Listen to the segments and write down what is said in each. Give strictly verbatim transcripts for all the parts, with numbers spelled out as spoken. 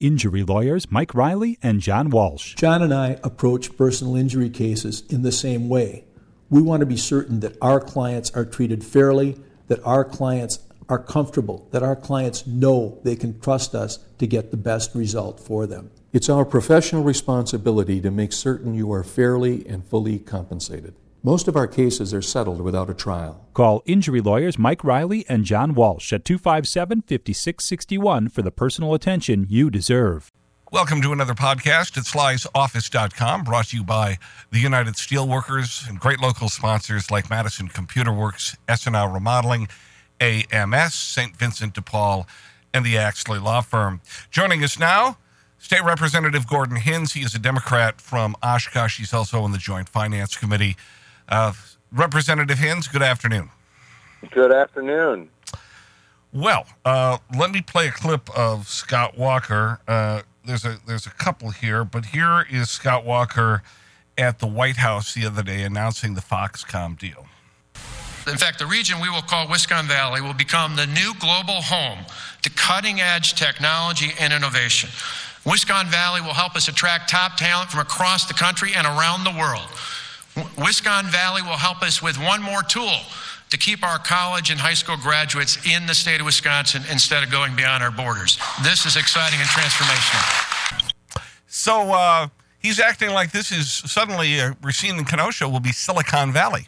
injury lawyers Mike Riley and John Walsh. John and I approach personal injury cases in the same way. We want to be certain that our clients are treated fairly, that our clients are comfortable, that our clients know they can trust us to get the best result for them. It's our professional responsibility to make certain you are fairly and fully compensated. Most of our cases are settled without a trial. Call injury lawyers Mike Riley and John Walsh at two five seven, five six six one for the personal attention you deserve. Welcome to another podcast at Sly's Office dot com, brought to you by the United Steelworkers and great local sponsors like Madison Computer Works, S and L Remodeling, A M S, Saint Vincent de Paul, and the Axley Law Firm. Joining us now, State Representative Gordon Hins. He is a Democrat from Oshkosh. He's also on the Joint Finance Committee. Uh, Representative Hins, good afternoon. Good afternoon. Well, uh, let me play a clip of Scott Walker. Uh, there's a there's a couple here, but here is Scott Walker at the White House the other day announcing the Foxconn deal. In fact, the region we will call Wisconsin Valley will become the new global home to cutting-edge technology and innovation. Wisconsin Valley will help us attract top talent from across the country and around the world. Wisconsin Valley will help us with one more tool to keep our college and high school graduates in the state of Wisconsin instead of going beyond our borders. This is exciting and transformational. So uh, he's acting like this is suddenly uh, Racine and Kenosha will be Silicon Valley.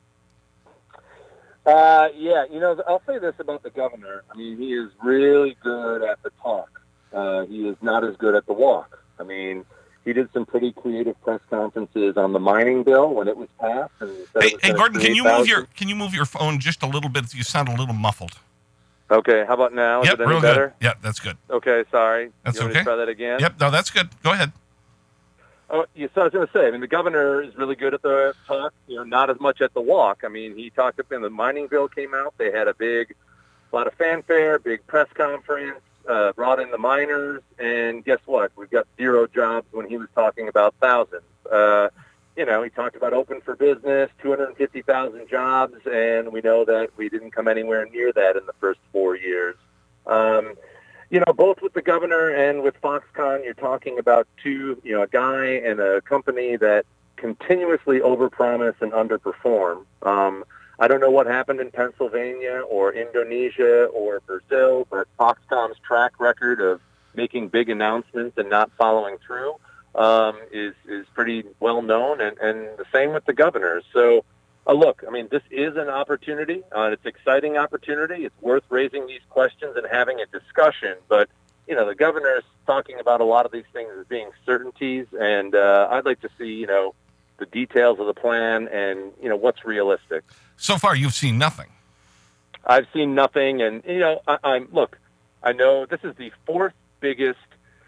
Uh, yeah, you know, I'll say this about the governor. I mean, he is really good at the talk. Uh, he is not as good at the walk. I mean, he did some pretty creative press conferences on the mining bill when it was passed. And hey, hey Gordon, can you move your can you move your phone just a little bit? You sound a little muffled. Okay, how about now? Is yep, it any real better? good. Yep, that's good. Okay, sorry. That's you want okay. Me to try that again? Yep, no, that's good. Go ahead. Oh, yeah, so I was going to say, I mean, the governor is really good at the talk, you know, not as much at the walk. I mean, he talked up in the mining bill came out. They had a big, a lot of fanfare, big press conference, uh, brought in the miners, and guess what? We've got zero jobs when he was talking about thousands. Uh, you know, he talked about open for business, two hundred fifty thousand jobs, and we know that we didn't come anywhere near that in the first four years. Um, You know, both with the governor and with Foxconn, you're talking about two, you know, a guy and a company that continuously overpromise and underperform. Um, I don't know what happened in Pennsylvania or Indonesia or Brazil, but Foxconn's track record of making big announcements and not following through um, is is pretty well known, and, and the same with the governor. So, Uh, look, I mean, this is an opportunity. Uh, it's an exciting opportunity. It's worth raising these questions and having a discussion. But, you know, the governor's talking about a lot of these things as being certainties, and uh, I'd like to see, you know, the details of the plan and, you know, what's realistic. So far, you've seen nothing. I've seen nothing, and, you know, I, I'm look, I know this is the fourth biggest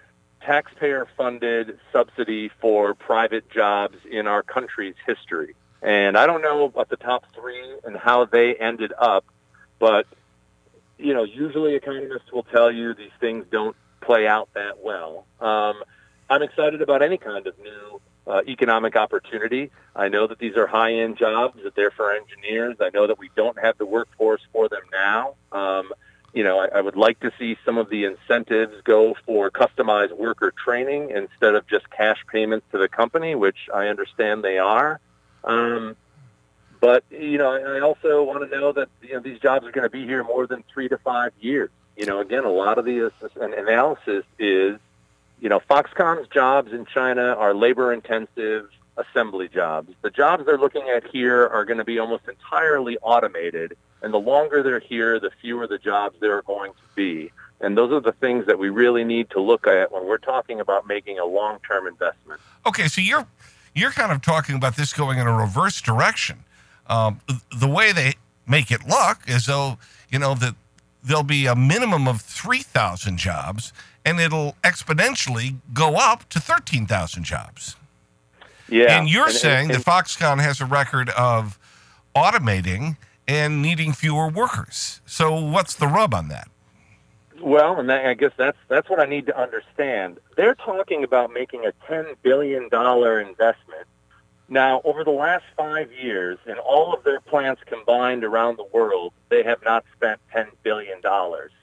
taxpayer-funded subsidy for private jobs in our country's history. And I don't know about the top three and how they ended up, but, you know, usually economists will tell you these things don't play out that well. Um, I'm excited about any kind of new uh, economic opportunity. I know that these are high-end jobs, that they're for engineers. I know that we don't have the workforce for them now. Um, you know, I, I would like to see some of the incentives go for customized worker training instead of just cash payments to the company, which I understand they are. Um, but, you know, I also want to know that, you know, these jobs are going to be here more than three to five years. You know, again, a lot of the analysis is, you know, Foxconn's jobs in China are labor-intensive assembly jobs. The jobs they're looking at here are going to be almost entirely automated, and the longer they're here, the fewer the jobs there are going to be. And those are the things that we really need to look at when we're talking about making a long-term investment. Okay, so you're... You're kind of talking about this going in a reverse direction. Um, the way they make it look is though, you know, that there'll be a minimum of three thousand jobs, and it'll exponentially go up to thirteen thousand jobs. Yeah. And you're and, saying and, and, that Foxconn has a record of automating and needing fewer workers. So what's the rub on that? Well, and that, I guess that's that's what I need to understand. They're talking about making a ten billion dollars investment. Now, over the last five years, in all of their plants combined around the world, they have not spent ten billion dollars.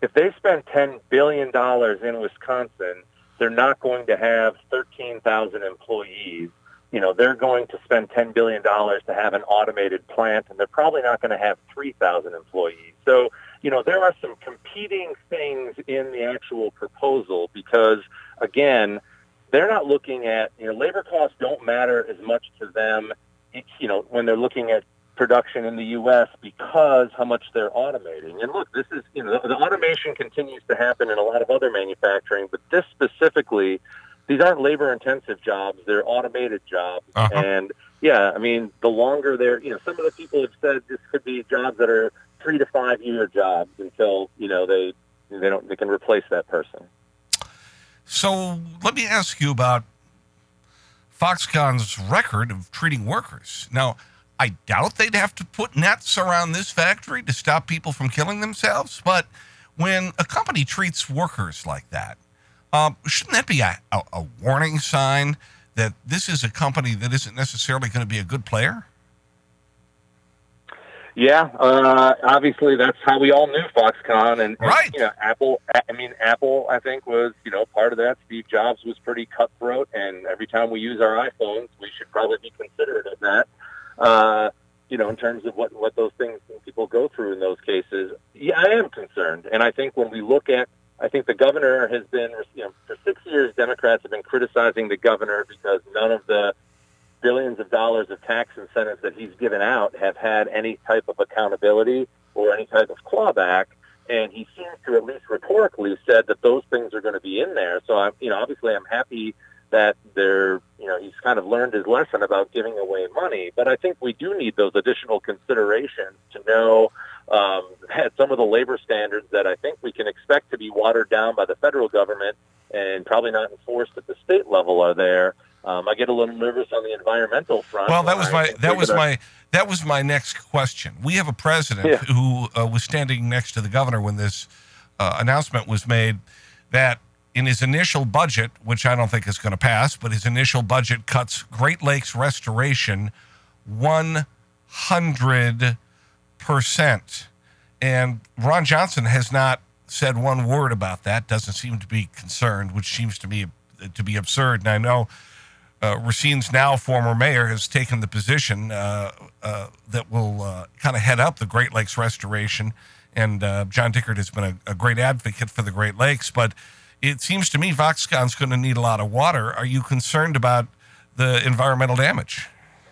if they spend ten billion dollars in Wisconsin, they're not going to have thirteen thousand employees. You know, they're going to spend ten billion dollars to have an automated plant, and they're probably not going to have three thousand employees. So, you know, there are some competing things in the actual proposal because, again, they're not looking at, you know, labor costs don't matter as much to them, you know, when they're looking at production in the U S because how much they're automating. And look, this is, you know, the automation continues to happen in a lot of other manufacturing, but this specifically, these aren't labor-intensive jobs. They're automated jobs. Uh-huh. And, yeah, I mean, the longer they're, you know, some of the people have said this could be jobs that are three to five-year jobs until, you know, they they don't they can replace that person. So let me ask you about Foxconn's record of treating workers. Now, I doubt they'd have to put nets around this factory to stop people from killing themselves, but when a company treats workers like that, um, shouldn't that be a, a, a warning sign that this is a company that isn't necessarily going to be a good player? Yeah, uh, obviously that's how we all knew Foxconn, and, right. and you know, Apple. I mean, Apple. I think was you know part of that. Steve Jobs was pretty cutthroat, and every time we use our iPhones, we should probably be considerate of that. Uh, you know, in terms of what what those things people go through in those cases. Yeah, I am concerned, and I think when we look at, I think the governor has been, you know, for six years, Democrats have been criticizing the governor because none of the billions of dollars of tax incentives that he's given out have had any type of accountability or any type of clawback. And he seems to, at least rhetorically, said that those things are going to be in there. So, I'm, you know, obviously I'm happy that they're, you know, he's kind of learned his lesson about giving away money. But I think we do need those additional considerations to know um, that some of the labor standards that I think we can expect to be watered down by the federal government and probably not enforced at the state level are there. Um, I get a little nervous on the environmental front. Well, that was my that was my that was my next question. We have a president yeah. who uh, was standing next to the governor when this uh, announcement was made that in his initial budget, which I don't think is going to pass, but his initial budget cuts Great Lakes restoration one hundred percent. And Ron Johnson has not said one word about that, doesn't seem to be concerned, which seems to me to be absurd. And I know Uh, Racine's now former mayor has taken the position uh, uh, that will uh, kind of head up the Great Lakes restoration. And uh, John Dickert has been a, a great advocate for the Great Lakes. But it seems to me Foxconn's going to need a lot of water. Are you concerned about the environmental damage?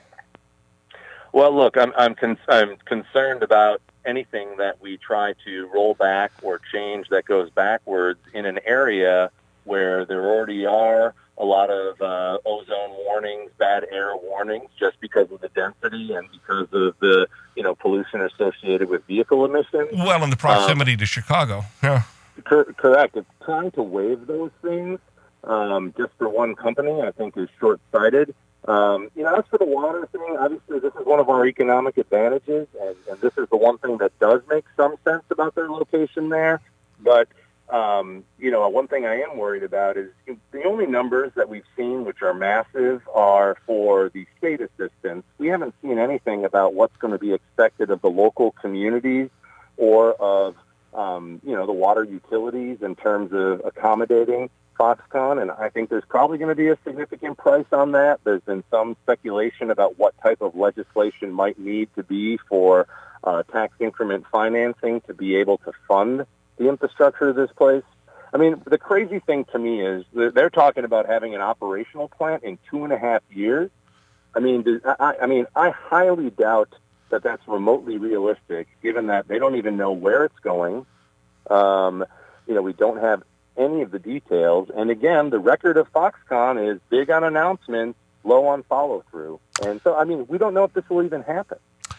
Well, look, I'm I'm, con- I'm concerned about anything that we try to roll back or change that goes backwards in an area where there already are a lot of uh, ozone warnings, bad air warnings, just because of the density and because of the, you know, pollution associated with vehicle emissions. Well, in the proximity um, to Chicago. Yeah. Cor- correct. It's trying to waive those things um, just for one company, I think, is short-sighted. Um, you know, as for the water thing, obviously this is one of our economic advantages, and, and this is the one thing that does make some sense about their location there. But Um, you know, one thing I am worried about is the only numbers that we've seen, which are massive, are for the state assistance. We haven't seen anything about what's going to be expected of the local communities or of, um, you know, the water utilities in terms of accommodating Foxconn. And I think there's probably going to be a significant price on that. There's been some speculation about what type of legislation might need to be for uh, tax increment financing to be able to fund the infrastructure of this place. I mean, the crazy thing to me is they're talking about having an operational plant in two and a half years. I mean, I, I mean, I highly doubt that that's remotely realistic, given that they don't even know where it's going. Um, you know, we don't have any of the details. And again, the record of Foxconn is big on announcements, low on follow-through. And so, I mean, we don't know if this will even happen.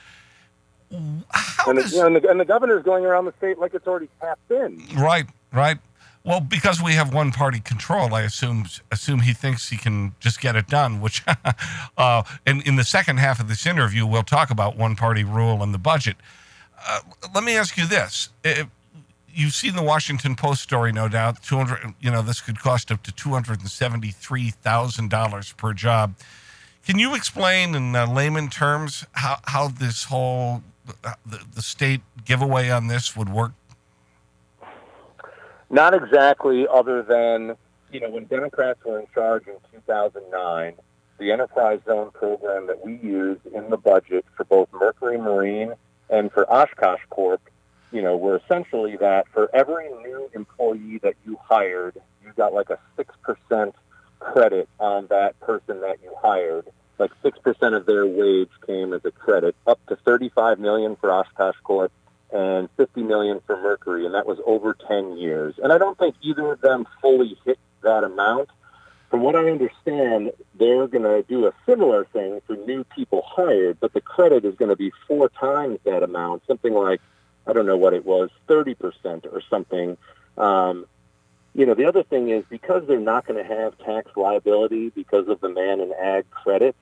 How and, does... the, you know, and, the, and the governor's going around the state like it's already tapped in. Right, right. Well, because we have one-party control, I assume assume he thinks he can just get it done, which uh, in, in the second half of this interview, we'll talk about one-party rule and the budget. Uh, let me ask you this. If you've seen the Washington Post story, no doubt. two hundred, you know, this could cost up to two hundred seventy-three thousand dollars per job. Can you explain in uh, layman terms how, how this whole... The, the state giveaway on this would work? Not exactly, other than, you know, when Democrats were in charge in two thousand nine, the Enterprise Zone program that we used in the budget for both Mercury Marine and for Oshkosh Corp, you know, were essentially that for every new employee that you hired, you got like a six percent credit on that person that you hired. Like six percent of their wage came as a credit, up to thirty-five million dollars for Oshkosh Corp and fifty million dollars for Mercury, and that was over ten years. And I don't think either of them fully hit that amount. From what I understand, they're going to do a similar thing for new people hired, but the credit is going to be four times that amount, something like, I don't know what it was, thirty percent or something. Um, you know, the other thing is, because they're not going to have tax liability because of the man and ag credit,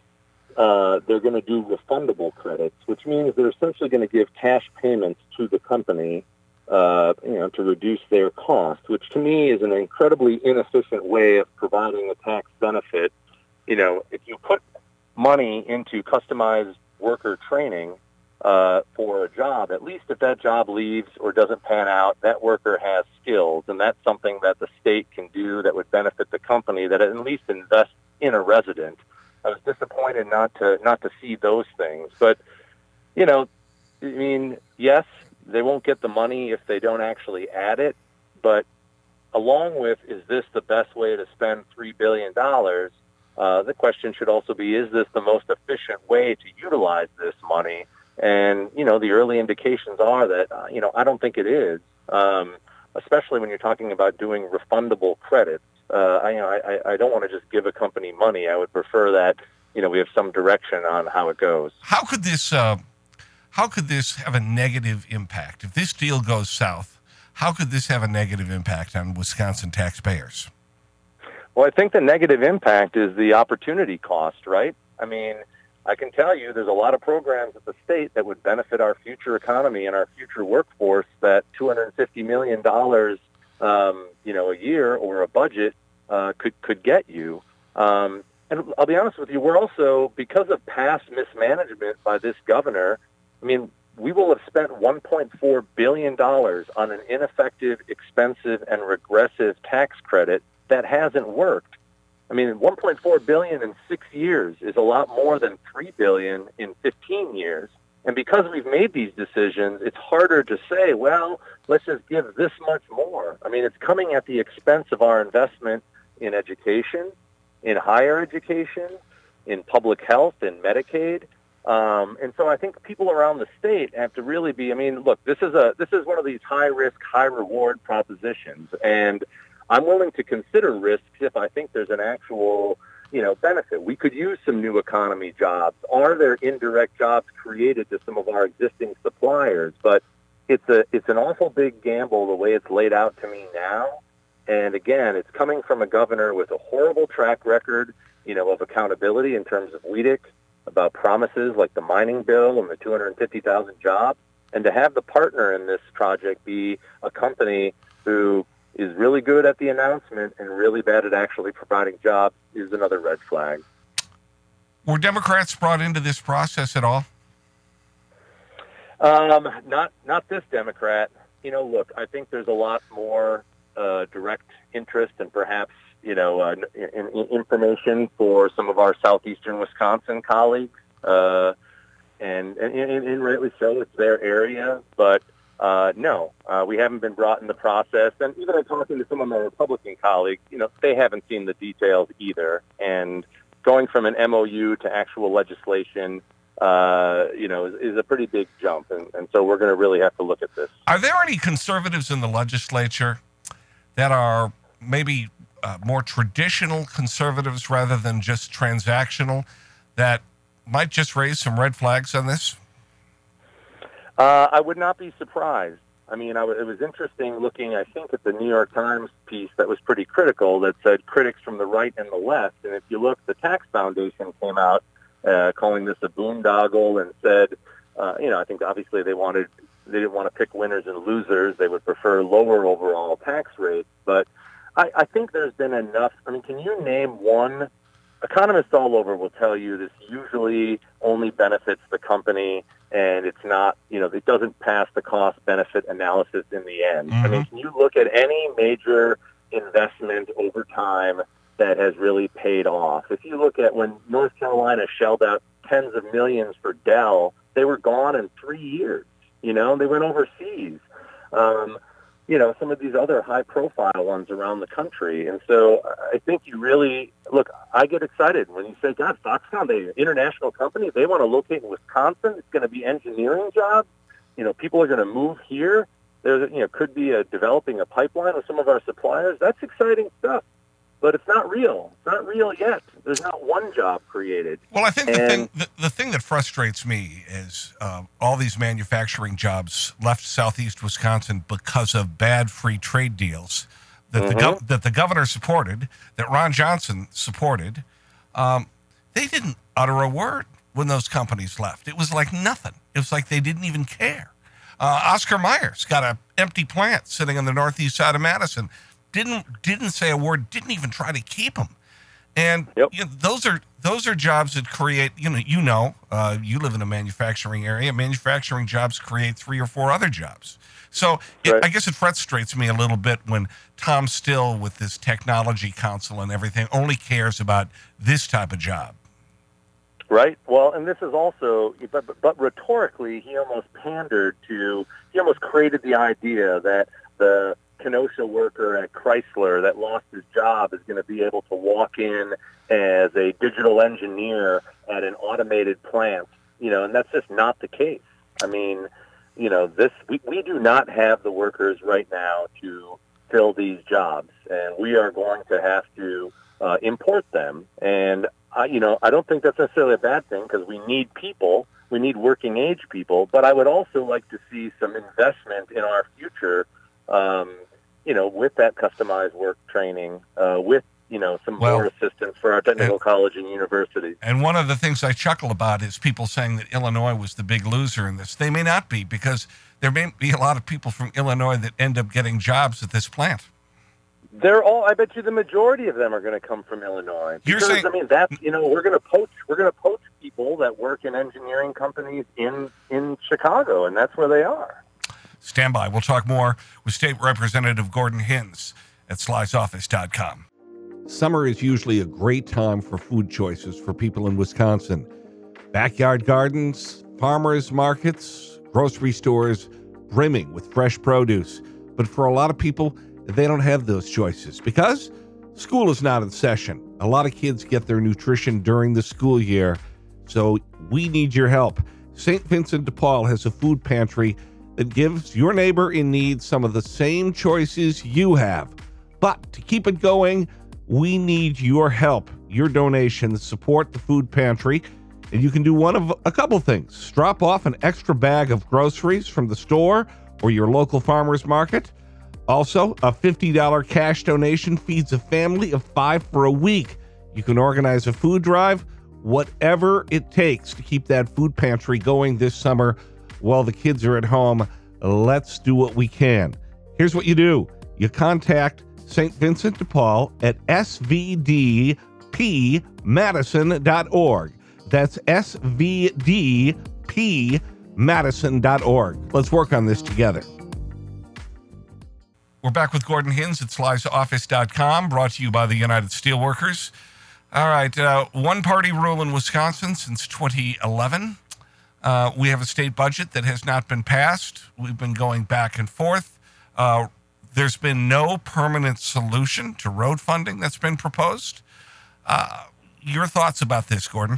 uh, they're going to do refundable credits, which means they're essentially going to give cash payments to the company, uh, you know, to reduce their cost, which to me is an incredibly inefficient way of providing a tax benefit. You know, if you put money into customized worker training uh, for a job, at least if that job leaves or doesn't pan out, that worker has skills, and that's something that the state can do that would benefit the company, that at least invest in a resident. I was disappointed not to not to see those things. But, you know, I mean, yes, they won't get the money if they don't actually add it. But along with, is this the best way to spend three billion dollars, uh, the question should also be, is this the most efficient way to utilize this money? And, you know, the early indications are that, uh, you know, I don't think it is, um, especially when you're talking about doing refundable credits. Uh, I, you know, I, I don't want to just give a company money. I would prefer that, you know, we have some direction on how it goes. How could this, uh, how could this have a negative impact? If this deal goes south, how could this have a negative impact on Wisconsin taxpayers? Well, I think the negative impact is the opportunity cost, right? I mean, I can tell you there's a lot of programs at the state that would benefit our future economy and our future workforce that two hundred fifty million dollars, um, you know, a year or a budget uh, could, could get you. Um, and I'll be honest with you, we're also, because of past mismanagement by this governor, I mean, we will have spent one point four billion dollars on an ineffective, expensive, and regressive tax credit that hasn't worked. I mean, one point four billion dollars in six years is a lot more than three billion dollars in fifteen years. And because we've made these decisions, it's harder to say, well, let's just give this much more. I mean, it's coming at the expense of our investment in education, in higher education, in public health, in Medicaid. Um, and so I think people around the state have to really be, I mean, look, this is a this is one of these high-risk, high-reward propositions. And I'm willing to consider risks if I think there's an actual, you know, benefit. We could use some new economy jobs. Are there indirect jobs created to some of our existing suppliers? But it's a it's an awful big gamble the way it's laid out to me now. And again, it's coming from a governor with a horrible track record, you know, of accountability in terms of W E D C, about promises like the mining bill and the two hundred fifty thousand jobs. And to have the partner in this project be a company who is really good at the announcement and really bad at actually providing jobs is another red flag. Were Democrats brought into this process at all? Um, not not this Democrat. You know, look, I think there's a lot more uh, direct interest and perhaps, you know, uh, in, in information for some of our southeastern Wisconsin colleagues. Uh, and, and, and rightly so, it's their area. But Uh, no, uh, we haven't been brought in the process. And even in talking to some of my Republican colleagues, you know, they haven't seen the details either. And going from an M O U to actual legislation, uh, you know, is, is a pretty big jump. And, and so we're going to really have to look at this. Are there any conservatives in the legislature that are maybe uh, more traditional conservatives rather than just transactional that might just raise some red flags on this? Uh, I would not be surprised. I mean, I w- it was interesting looking, I think, at the New York Times piece that was pretty critical that said critics from the right and the left. And if you look, the Tax Foundation came out uh, calling this a boondoggle and said, uh, you know, I think obviously they wanted, they didn't want to pick winners and losers. They would prefer lower overall tax rates. But I, I think there's been enough. I mean, can you name one economists all over will tell you this usually only benefits the company, and it's not, you know, it doesn't pass the cost-benefit analysis in the end. Mm-hmm. I mean, can you look at any major investment over time that has really paid off? If you look at when North Carolina shelled out tens of millions for Dell, they were gone in three years. You know, they went overseas. Um, you know, some of these other high-profile ones around the country. And so I think you really, look, I get excited when you say, God, Foxconn, they're an international company. They want to locate in Wisconsin. It's going to be engineering jobs. You know, people are going to move here. There, you know, could be a developing a pipeline with some of our suppliers. That's exciting stuff. But it's not real. It's not real yet. There's not one job created. Well, I think and, the thing the, the thing that frustrates me is uh, all these manufacturing jobs left southeast Wisconsin because of bad free trade deals that mm-hmm. the gov- that the governor supported, that Ron Johnson supported. Um, they didn't utter a word when those companies left. It was like nothing. It was like they didn't even care. Uh, Oscar Mayer's got an empty plant sitting on the northeast side of Madison. Didn't didn't say a word. Didn't even try to keep them. And yep. you know, those are those are jobs that create. You know, you know, uh, you live in a manufacturing area. Manufacturing jobs create three or four other jobs. So it, right. I guess it frustrates me a little bit when Tom Still, with this technology council and everything, only cares about this type of job. Right. Well, and this is also, but, but, but rhetorically, he almost pandered to. He almost created the idea that the Kenosha worker at Chrysler that lost his job is going to be able to walk in as a digital engineer at an automated plant, you know, and that's just not the case. I mean, you know, this we, we do not have the workers right now to fill these jobs, and we are going to have to uh, import them. And, I, you know, I don't think that's necessarily a bad thing because we need people. We need working age people, but I would also like to see some investment in our future um, you know, with that customized work training, uh, with, you know, some well, more assistance for our technical and, college and universities. And one of the things I chuckle about is people saying that Illinois was the big loser in this. They may not be, because there may be a lot of people from Illinois that end up getting jobs at this plant. They're all, I bet you the majority of them are going to come from Illinois. Because, You're saying, I mean, that's, you know, we're going to poach, we're going to poach people that work in engineering companies in, in Chicago, and that's where they are. Stand by. We'll talk more with State Representative Gordon Hins at slice office dot com. Summer is usually a great time for food choices for people in Wisconsin. Backyard gardens, farmers markets, grocery stores brimming with fresh produce. But for a lot of people, they don't have those choices because school is not in session. A lot of kids get their nutrition during the school year, so we need your help. Saint Vincent de Paul has a food pantry that gives your neighbor in need some of the same choices you have. But to keep it going, we need your help. Your donations support the food pantry, and you can do one of a couple things. Drop off an extra bag of groceries from the store or your local farmer's market. Also, a fifty dollars cash donation feeds a family of five for a week. You can organize a food drive, whatever it takes to keep that food pantry going this summer while the kids are at home. Let's do what we can. Here's what you do. You contact Saint Vincent de Paul at s v d p madison dot org. That's s v d p madison dot org. Let's work on this together. We're back with Gordon Hins at slice office dot com, brought to you by the United Steelworkers. All right, uh, one-party rule in Wisconsin since twenty eleven. Uh, we have a state budget that has not been passed. We've been going back and forth. Uh, there's been no permanent solution to road funding that's been proposed. Uh, your thoughts about this, Gordon?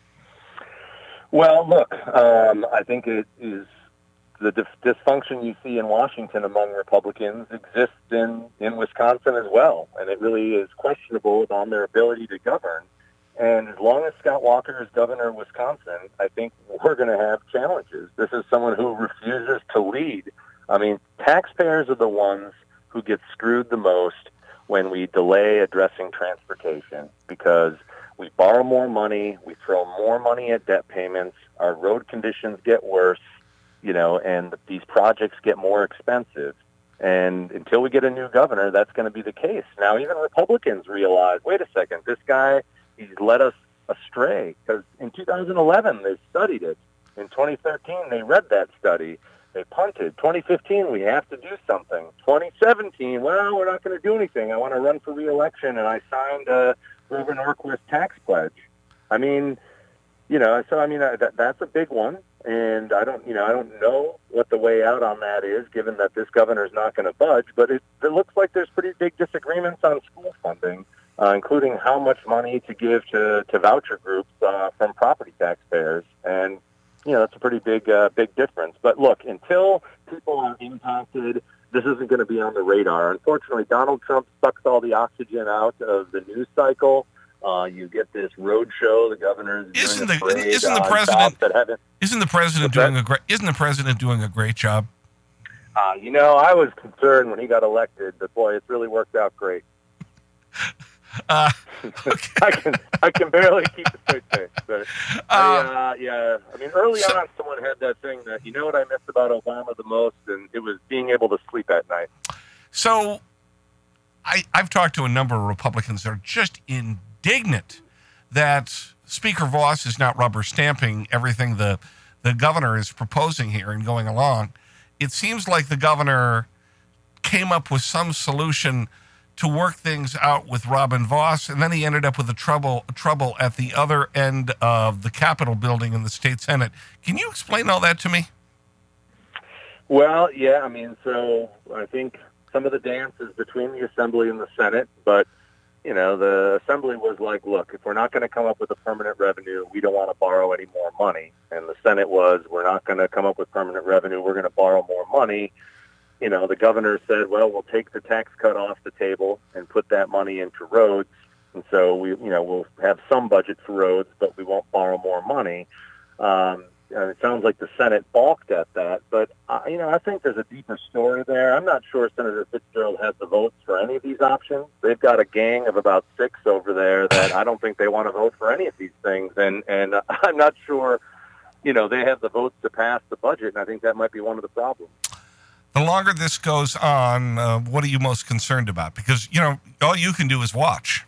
Well, look, um, I think it is the dif- dysfunction you see in Washington among Republicans exists in, in Wisconsin as well, and it really is questionable on their ability to govern. And as long as Scott Walker is governor of Wisconsin, I think we're going to have challenges. This is someone who refuses to lead. I mean, taxpayers are the ones who get screwed the most when we delay addressing transportation because we borrow more money, we throw more money at debt payments, our road conditions get worse, you know, and these projects get more expensive. And until we get a new governor, that's going to be the case. Now, even Republicans realize, wait a second, this guy he's led us astray. Because in two thousand eleven, they studied it. In twenty thirteen, they read that study. They punted. twenty fifteen, we have to do something. twenty seventeen, well, we're not going to do anything. I want to run for re-election, and I signed a Grover Norquist tax pledge. I mean, you know, so I mean uh, that that's a big one, and I don't, you know, I don't know what the way out on that is, given that this governor is not going to budge. But it, it looks like there's pretty big disagreements on school funding, uh, including how much money to give to to voucher groups uh, from property taxpayers, and you know, that's a pretty big, uh, big difference. But look, until people are impacted, this isn't going to be on the radar. Unfortunately, Donald Trump sucks all the oxygen out of the news cycle. Uh, you get this road show. The governor is isn't doing the a parade, isn't the uh, president that haven't, isn't the president What's doing that? a great isn't the president doing a great job? Uh, you know, I was concerned when he got elected, but boy, it's really worked out great. Uh, okay. I can I can barely keep a straight face. But I, Uh, uh, yeah, I mean, early so- on, someone had that thing that, you know what I missed about Obama the most, and it was being able to sleep at night. So, I, I've talked to a number of Republicans that are just indignant that Speaker Voss is not rubber stamping everything the the governor is proposing here and going along. It seems like the governor came up with some solution to work things out with Robin Voss, and then he ended up with a trouble trouble at the other end of the Capitol building in the state Senate. Can you explain all that to me? Well, yeah, I mean, so I think some of the dance is between the Assembly and the Senate, but, you know, the Assembly was like, look, if we're not going to come up with a permanent revenue, we don't want to borrow any more money. And the Senate was, we're not going to come up with permanent revenue, we're going to borrow more money. You know, the governor said, well, we'll take the tax cut off the table and put that money into roads. And so, we, you know, we'll have some budget for roads, but we won't borrow more money. Um, and it sounds like the Senate balked at that. But, uh, you know, I think there's a deeper story there. I'm not sure Senator Fitzgerald has the votes for any of these options. They've got a gang of about six over there that I don't think they want to vote for any of these things. And, and uh, I'm not sure, you know, they have the votes to pass the budget, and I think that might be one of the problems. The longer this goes on, uh, what are you most concerned about? Because, you know, all you can do is watch.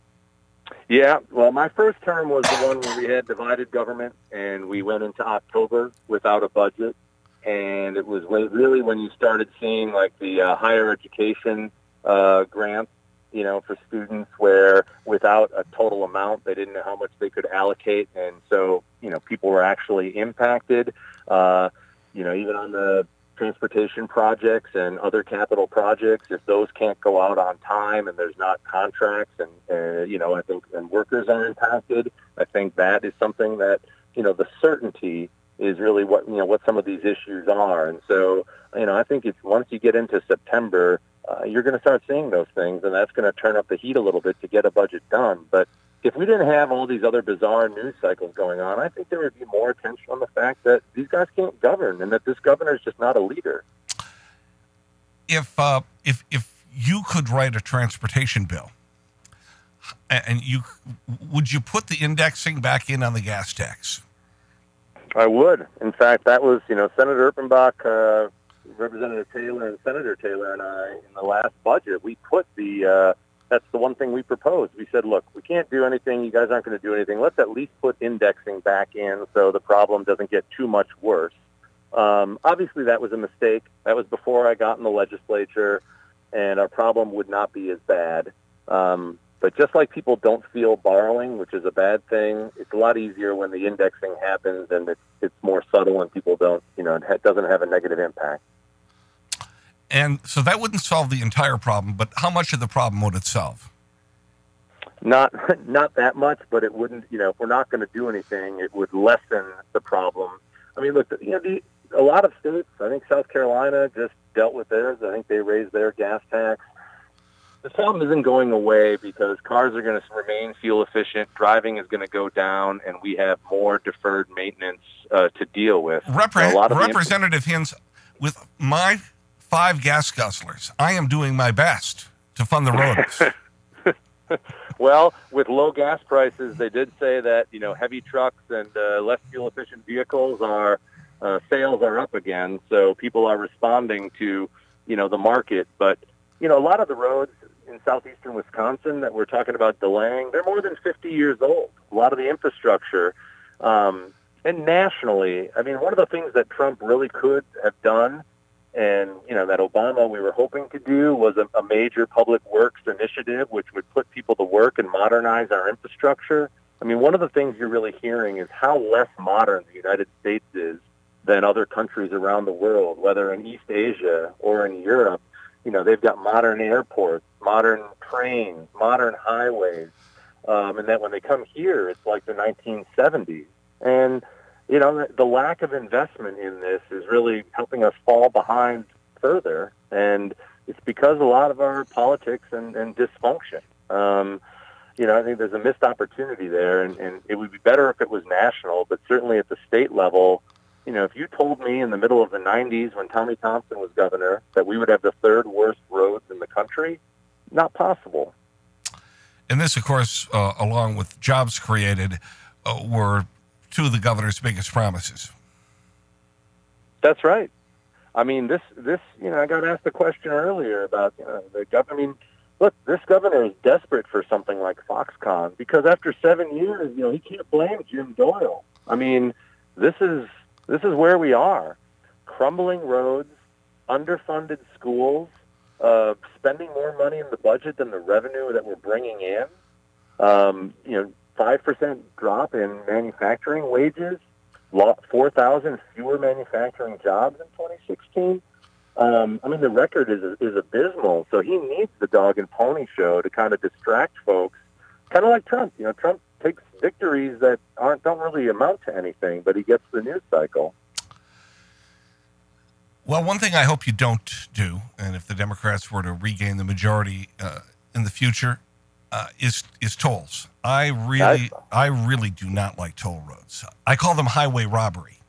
Yeah, well, my first term was the one where we had divided government, and we went into October without a budget. And it was really when you started seeing, like, the uh, higher education uh, grants, you know, for students where without a total amount, they didn't know how much they could allocate. And so, you know, people were actually impacted, uh, you know, even on the transportation projects and other capital projects, if those can't go out on time and there's not contracts and, uh, you know, I think, and workers are impacted, I think that is something that, you know, the certainty is really what, you know, what some of these issues are. And so, you know, I think it's once you get into September, uh, you're going to start seeing those things, and that's going to turn up the heat a little bit to get a budget done. But if we didn't have all these other bizarre news cycles going on, I think there would be more attention on the fact that these guys can't govern and that this governor is just not a leader. If uh, if if you could write a transportation bill, and you would you put the indexing back in on the gas tax? I would. In fact, that was, you know, Senator Erpenbach, uh, Representative Taylor, and Senator Taylor and I in the last budget, we put the. Uh, That's the one thing we proposed. We said, look, we can't do anything. You guys aren't going to do anything. Let's at least put indexing back in so the problem doesn't get too much worse. Um, obviously, that was a mistake. That was before I got in the legislature, and our problem would not be as bad. Um, but just like people don't feel borrowing, which is a bad thing, it's a lot easier when the indexing happens and it's, it's more subtle and people don't, you know, it doesn't have a negative impact. And so that wouldn't solve the entire problem, but how much of the problem would it solve? Not not that much, but it wouldn't, you know, if we're not going to do anything, it would lessen the problem. I mean, look, you know, the, a lot of states, I think South Carolina just dealt with theirs. I think they raised their gas tax. The problem isn't going away because cars are going to remain fuel efficient, driving is going to go down, and we have more deferred maintenance uh, to deal with. Repre- a lot of Representative the Hinz, with my five gas guzzlers, I am doing my best to fund the roads. Well, with low gas prices, they did say that, you know, heavy trucks and uh, less fuel efficient vehicles are uh, sales are up again. So people are responding to, you know, the market. But, you know, a lot of the roads, in southeastern Wisconsin that we're talking about delaying, they're more than fifty years old. A lot of the infrastructure, um, and nationally, I mean, one of the things that Trump really could have done, and, you know, that Obama we were hoping to do, was a, a major public works initiative, which would put people to work and modernize our infrastructure. I mean, one of the things you're really hearing is how less modern the United States is than other countries around the world, whether in East Asia or in Europe. You know, they've got modern airports, modern trains, modern highways, um, and that when they come here, it's like the nineteen seventies. And, you know, the, the lack of investment in this is really helping us fall behind further, and it's because a lot of our politics and, and dysfunction. Um, you know, I think there's a missed opportunity there, and, and it would be better if it was national, but certainly at the state level. You know, if you told me in the middle of the nineties when Tommy Thompson was governor that we would have the third worst roads in the country, not possible. And this, of course, uh, along with jobs created, uh, were two of the governor's biggest promises. That's right. I mean, this, this you know, I got asked a question earlier about you know, the governor. I mean, look, this governor is desperate for something like Foxconn because after seven years, you know, he can't blame Jim Doyle. I mean, this is... This is where we are. Crumbling roads, underfunded schools, uh, spending more money in the budget than the revenue that we're bringing in. Um, you know, five percent drop in manufacturing wages, four thousand fewer manufacturing jobs in twenty sixteen. Um, I mean, the record is is abysmal. So he needs the dog and pony show to kind of distract folks, kind of like Trump. You know, Trump takes victories that aren't don't really amount to anything, but he gets the news cycle. Well, one thing I hope you don't do, and if the Democrats were to regain the majority uh, in the future, uh, is is tolls. I really, I really do not like toll roads. I call them highway robbery.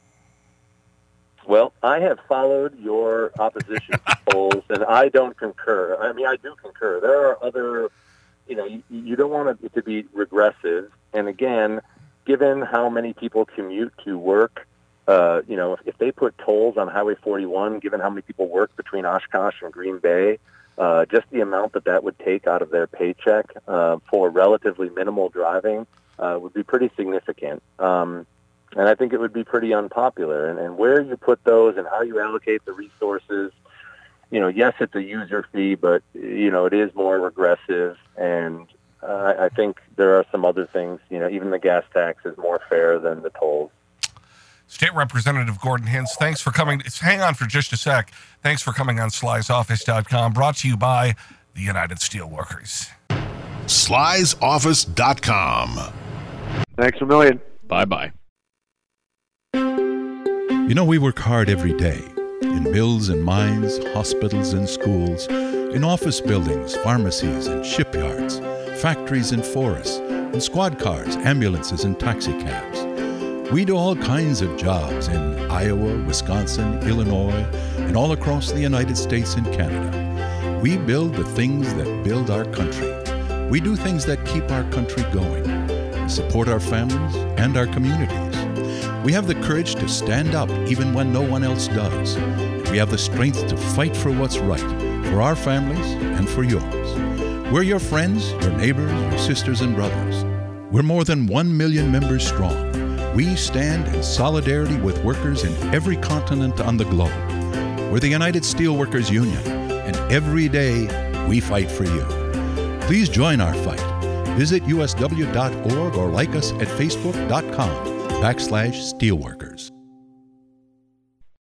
Well, I have followed your opposition to tolls, and I don't concur. I mean, I do concur. There are other. You know, you, you don't want it to be regressive. And again, given how many people commute to work, uh, you know, if, if they put tolls on Highway forty-one, given how many people work between Oshkosh and Green Bay, uh, just the amount that that would take out of their paycheck uh, for relatively minimal driving uh, would be pretty significant. Um, and I think it would be pretty unpopular. And, and where you put those and how you allocate the resources, you know, yes, it's a user fee, but, you know, it is more regressive. And uh, I think there are some other things, you know, even the gas tax is more fair than the tolls. State Representative Gordon Hintz, thanks for coming. Hang on for just a sec. Thanks for coming on Sly's Office dot com, brought to you by the United Steelworkers. Sly's Office dot com. Thanks a million. Bye-bye. You know, we work hard every day. In mills and mines, hospitals and schools, in office buildings, pharmacies and shipyards, factories and forests, in squad cars, ambulances and taxi cabs. We do all kinds of jobs in Iowa, Wisconsin, Illinois, and all across the United States and Canada. We build the things that build our country. We do things that keep our country going, support our families and our communities. We have the courage to stand up even when no one else does. And we have the strength to fight for what's right, for our families and for yours. We're your friends, your neighbors, your sisters and brothers. We're more than one million members strong. We stand in solidarity with workers in every continent on the globe. We're the United Steelworkers Union, and every day we fight for you. Please join our fight. Visit U S W dot org or like us at Facebook dot com backslash Steelworkers.